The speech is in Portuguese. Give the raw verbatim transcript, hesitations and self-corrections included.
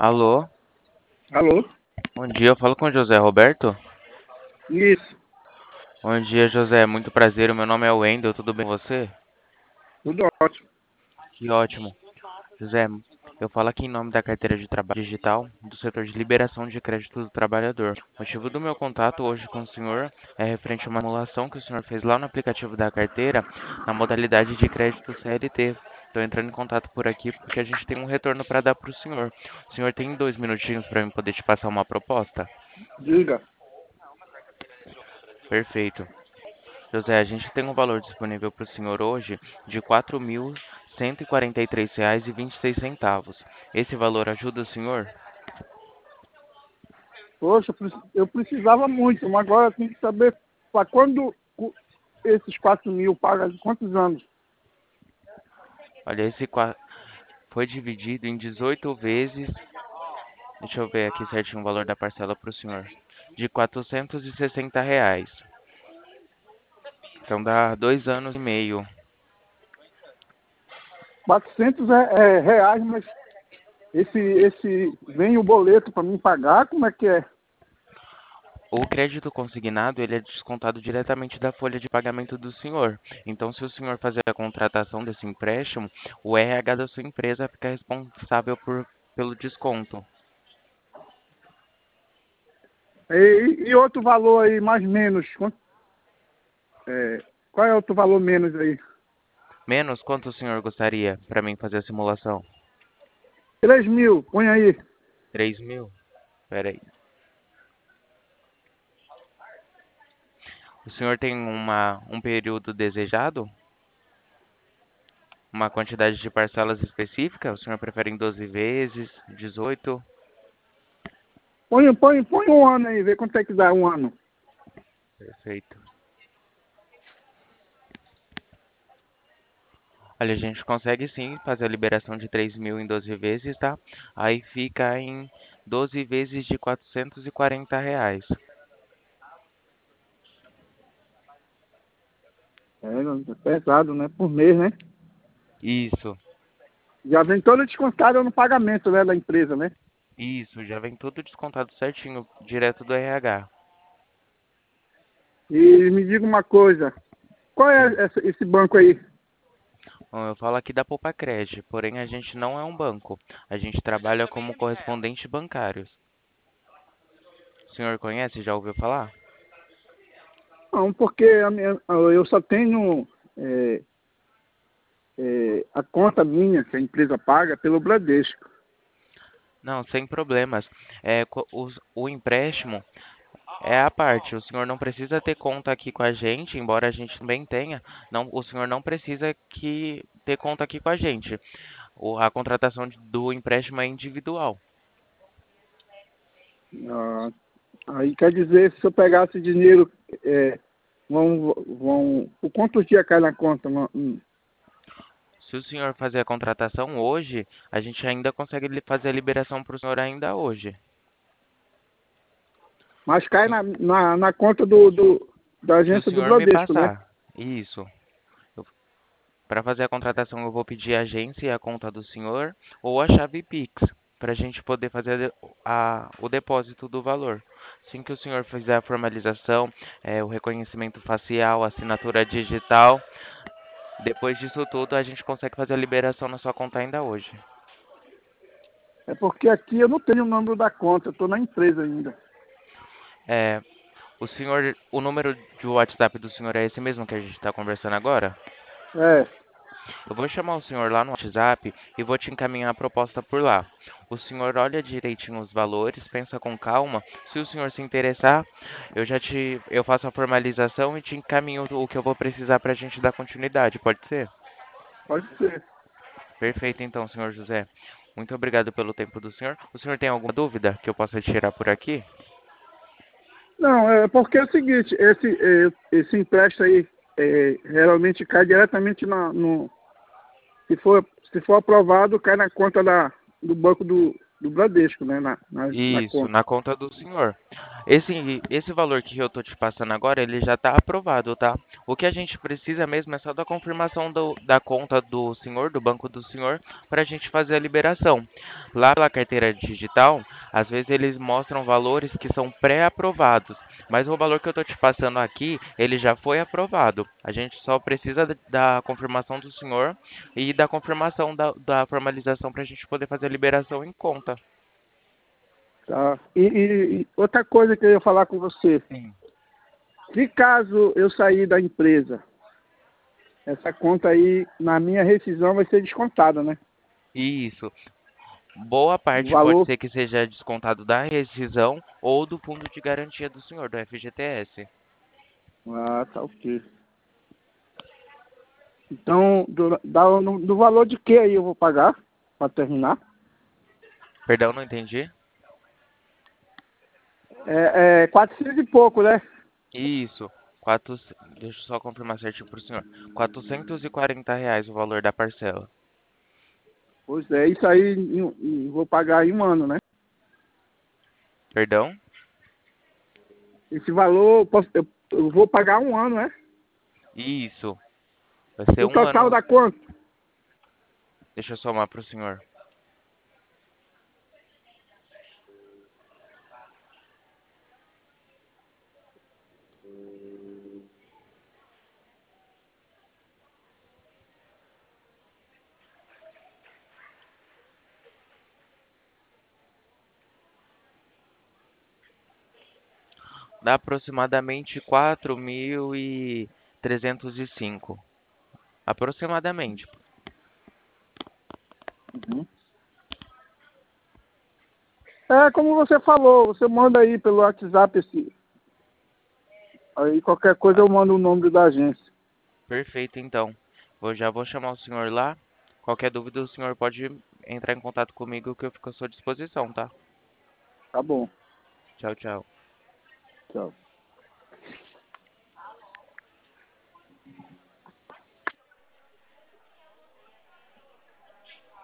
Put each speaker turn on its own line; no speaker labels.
Alô,
Alô?
bom dia, eu falo com o José Roberto?
Isso,
Bom dia, José, muito prazer, o meu nome é Wendel, tudo bem com você?
tudo ótimo.
Que ótimo. José, eu falo aqui em nome da carteira de trabalho digital do setor de liberação de crédito do trabalhador. O motivo do meu contato hoje com o senhor é referente a uma simulação que o senhor fez lá no aplicativo da carteira, na modalidade de crédito C L T. Estou entrando em contato por aqui porque a gente tem um retorno para dar para o senhor. O senhor tem dois minutinhos para eu poder te passar uma proposta?
Diga.
Perfeito. José, a gente tem um valor disponível para o senhor hoje de quatro mil cento e quarenta e três reais e vinte e seis centavos. Esse valor ajuda o senhor?
Poxa, eu preci- eu precisava muito, mas agora eu tenho que saber para quando o- esses quatro mil paga de quantos anos?
Olha, esse qua- foi dividido em dezoito vezes. Deixa eu ver aqui certinho o valor da parcela para o senhor. De quatrocentos e sessenta reais. Então dá dois anos e meio.
quatrocentos é, é, reais, mas esse, esse vem o boleto para mim pagar, como é que é?
O crédito consignado, ele é descontado diretamente da folha de pagamento do senhor. Então, se o senhor fazer a contratação desse empréstimo, o R H da sua empresa fica responsável por, pelo desconto.
E, e outro valor aí, mais menos? Quanto- é, qual é outro valor menos aí?
Menos quanto o senhor gostaria para mim fazer a simulação?
Três mil, põe aí.
Três mil? Pera aí. O senhor tem uma, um período desejado? Uma quantidade de parcelas específica? O senhor prefere em doze vezes, dezoito?
Põe, põe, põe um ano aí, vê quanto é que dá um ano.
Perfeito. Olha, a gente consegue sim fazer a liberação de três mil em doze vezes, tá? Aí fica em doze vezes de quatrocentos e quarenta reais.
É, é pesado, né? Por mês, né?
Isso,
Já vem todo descontado no pagamento, né, da empresa, né?
isso, já vem tudo descontado certinho, direto do R H.
E me diga uma coisa, qual
Sim.
é essa- esse banco aí?
Bom, eu falo aqui da Poupacred, porém a gente não é um banco. A gente trabalha como correspondente bancários. O senhor conhece? Já ouviu falar?
Não, porque a minha- eu só tenho é, é, a conta minha, que a empresa paga, pelo Bradesco.
Não, sem problemas. É, co- os- o empréstimo é a parte. O senhor não precisa ter conta aqui com a gente, embora a gente também tenha. Não, o senhor não precisa que ter conta aqui com a gente. O- a contratação de- do empréstimo é individual.
Ah, aí quer dizer, se eu pegasse dinheiro, é, vão, vão, por quantos dias cai na conta? Não- hum.
Se o senhor fazer a contratação hoje, a gente ainda consegue li- fazer a liberação para o senhor ainda hoje.
Mas cai na, na, na conta do, do, da
Se o
agência do
senhor me
Bradesco, né?
passar isso, para fazer a contratação, eu vou pedir a agência e a conta do senhor ou a chave Pix, para a gente poder fazer a- o depósito do valor. Assim que o senhor fizer a formalização, é, o reconhecimento facial, a assinatura digital, depois disso tudo, a gente consegue fazer a liberação na sua conta ainda hoje.
É porque aqui eu não tenho o número da conta, eu estou na empresa ainda.
É, o senhor, o número de WhatsApp do senhor é esse mesmo que a gente está conversando agora?
É,
Eu vou chamar o senhor lá no WhatsApp e vou te encaminhar a proposta por lá. O senhor olha direitinho os valores, pensa com calma. Se o senhor se interessar, eu já te, eu faço a formalização e te encaminho o que eu vou precisar para a gente dar continuidade. Pode ser?
pode ser.
Perfeito, então, senhor José. Muito obrigado pelo tempo do senhor. O senhor tem alguma dúvida que eu possa tirar por aqui?
Não, é porque é o seguinte, esse, é, esse empréstimo aí é, realmente cai diretamente na, no. Se for, se for aprovado, cai na conta da, do banco do, do Bradesco, né? Na, na, na
Isso,
conta.
na conta do senhor. Esse, esse valor que eu tô te passando agora, ele já está aprovado, tá? O que a gente precisa mesmo é só da confirmação do- da conta do senhor, do banco do senhor, para a gente fazer a liberação. Lá pela carteira digital, às vezes eles mostram valores que são pré-aprovados, mas o valor que eu tô te passando aqui, ele já foi aprovado. A gente só precisa da da confirmação do senhor e da confirmação da, da formalização para a gente poder fazer a liberação em conta.
Tá? E, e- e outra coisa que eu ia falar com você.
Sim.
Se caso eu sair da empresa, essa conta aí, na minha rescisão, vai ser descontada, né?
Isso. Boa
O
parte pode
valor.
ser que seja descontado da rescisão ou do fundo de garantia do senhor, do F G T S.
Ah, tá ok. Então, do, da- no- do valor de que aí eu vou pagar para terminar?
Perdão, não entendi?
É, é quatrocentos e pouco, né?
Isso. Quatro, deixa eu só confirmar certinho para o senhor. Quatrocentos e quarenta reais o valor da parcela.
Pois é, isso aí em- em- vou pagar em um ano, né?
Perdão?
Esse valor eu, posso- eu- eu vou pagar um ano, né?
Isso. Vai ser
O
um
total
ano.
da quanto?
Deixa eu somar para o senhor. Dá aproximadamente quatro mil e trezentos e cinco. Aproximadamente.
Uhum. É, como você falou, você manda aí pelo WhatsApp esse. Aí qualquer coisa
Ah,
eu mando o nome da agência.
perfeito, então. Vou, já vou chamar o senhor lá. Qualquer dúvida, o senhor pode entrar em contato comigo que eu fico à sua disposição, tá?
Tá bom.
Tchau, tchau.
Tchau.